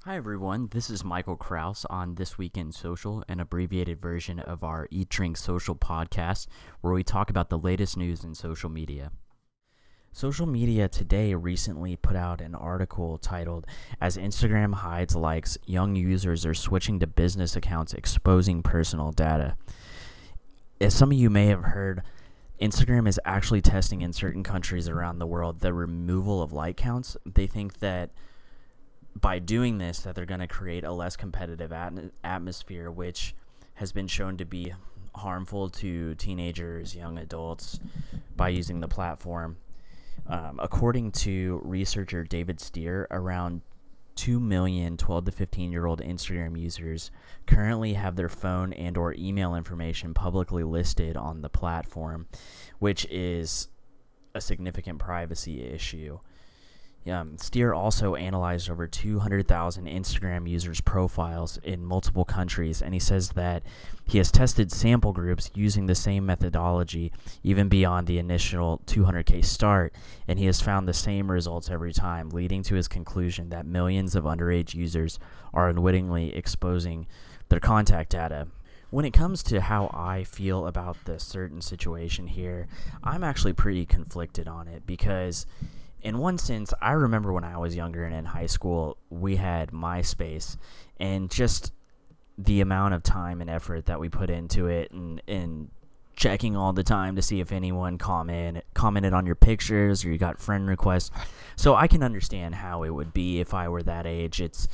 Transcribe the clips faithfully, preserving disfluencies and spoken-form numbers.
Hi everyone, this is Michael Kraus on This Week in Social, an abbreviated version of our Eat Drink Social podcast, where we talk about the latest news in social media. Social Media Today recently put out an article titled, "As Instagram Hides Likes, Young Users Are Switching to Business Accounts Exposing Personal Data." As some of you may have heard, Instagram is actually testing in certain countries around the world the removal of like counts. They think that by doing this that they're going to create a less competitive at- atmosphere, which has been shown to be harmful to teenagers, young adults, by using the platform. Um, according to researcher David Steer, around two million twelve to fifteen year old Instagram users currently have their phone and or email information publicly listed on the platform, which is a significant privacy issue. Um, Steer also analyzed over two hundred thousand Instagram users' profiles in multiple countries, and he says that he has tested sample groups using the same methodology even beyond the initial two hundred K start, and he has found the same results every time, leading to his conclusion that millions of underage users are unwittingly exposing their contact data. When it comes to how I feel about the certain situation here, I'm actually pretty conflicted on it because in one sense, I remember when I was younger and in high school, we had MySpace, and just the amount of time and effort that we put into it, and, and checking all the time to see if anyone comment, commented on your pictures or you got friend requests. So I can understand how it would be if I were that age. It's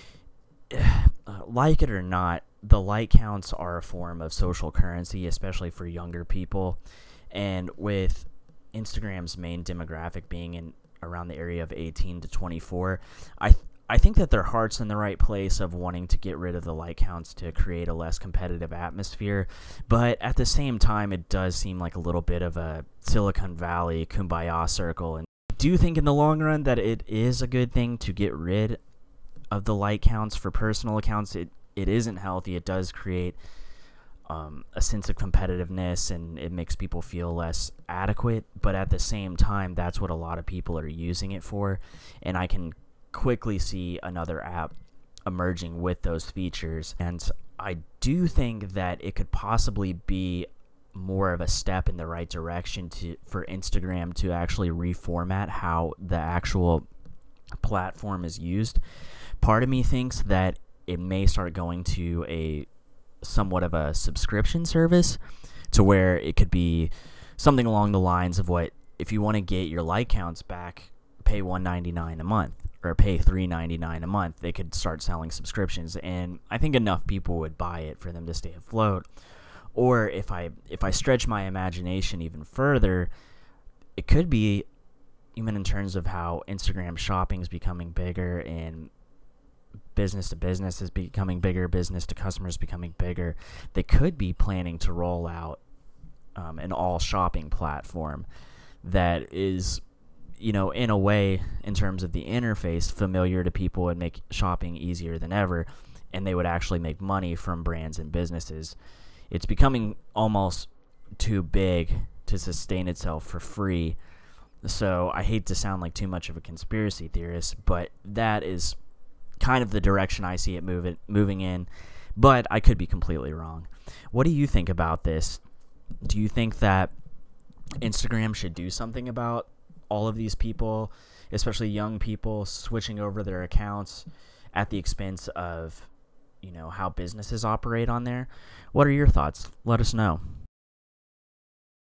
uh, like it or not, the like counts are a form of social currency, especially for younger people, and with Instagram's main demographic being in around the area of eighteen to twenty-four, I th- I think that their heart's in the right place of wanting to get rid of the like counts to create a less competitive atmosphere, but at the same time, it does seem like a little bit of a Silicon Valley kumbaya circle, and I do think in the long run that it is a good thing to get rid of the like counts for personal accounts. It it isn't healthy. It does create Um, a sense of competitiveness, and it makes people feel less adequate, but at the same time, that's what a lot of people are using it for, and I can quickly see another app emerging with those features, and I do think that it could possibly be more of a step in the right direction to for Instagram to actually reformat how the actual platform is used. Part of me thinks that it may start going to a somewhat of a subscription service, to where it could be something along the lines of what, if you want to get your like counts back, pay one ninety-nine a month or pay three ninety-nine a month. They could start selling subscriptions, and I think enough people would buy it for them to stay afloat. Or if I if I stretch my imagination even further, it could be even in terms of how Instagram shopping is becoming bigger, and business to business is becoming bigger, business to customers becoming bigger. They could be planning to roll out um, an all shopping platform that is, you know, in a way, in terms of the interface, familiar to people and make shopping easier than ever, and they would actually make money from brands and businesses. It's becoming almost too big to sustain itself for free. So I hate to sound like too much of a conspiracy theorist, but that is kind of the direction I see it moving moving in, but I could be completely wrong. What do you think about this? Do you think that Instagram should do something about all of these people, especially young people, switching over their accounts at the expense of, you know, how businesses operate on there? What are your thoughts? Let us know.